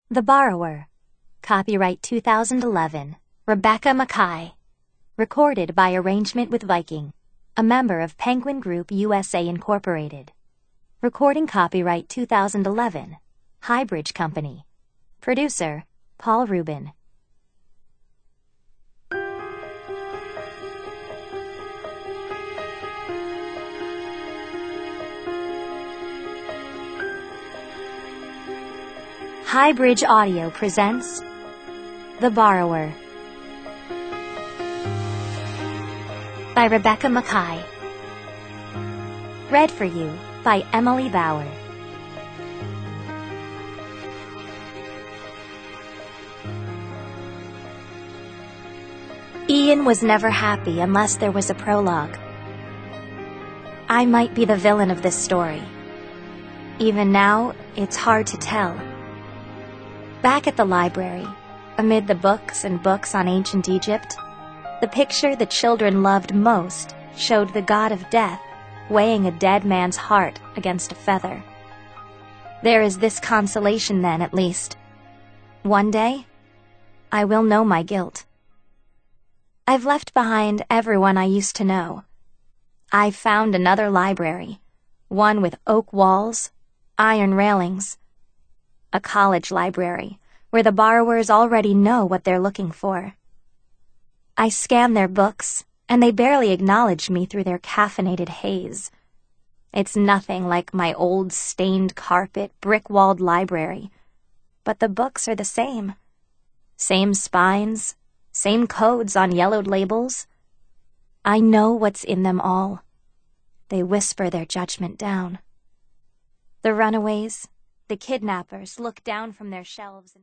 The Borrower. Copyright 2011. Rebecca Makkai. Recorded by arrangement with Viking, a member of Penguin Group USA Incorporated. Recording copyright 2011. Highbridge Company. Producer, Paul Rubin. Highbridge Audio presents The Borrower by Rebecca Makkai. Read for you by Emily Bauer. Ian was never happy unless there was a prologue. I might be the villain of this story. Even now, it's hard to tell. Back at the library, amid the books and books on ancient Egypt, the picture the children loved most showed the god of death weighing a dead man's heart against a feather. There is this consolation then, at least. One day, I will know my guilt. I've left behind everyone I used to know. I've found another library, one with oak walls, iron railings, a college library where the borrowers already know what they're looking for. I scan their books, and they barely acknowledge me through their caffeinated haze. It's nothing like my old stained carpet, brick-walled library, but the books are the same. Same spines, same codes on yellowed labels. I know what's in them all. They whisper their judgment down. The runaways, the kidnappers look down from their shelves and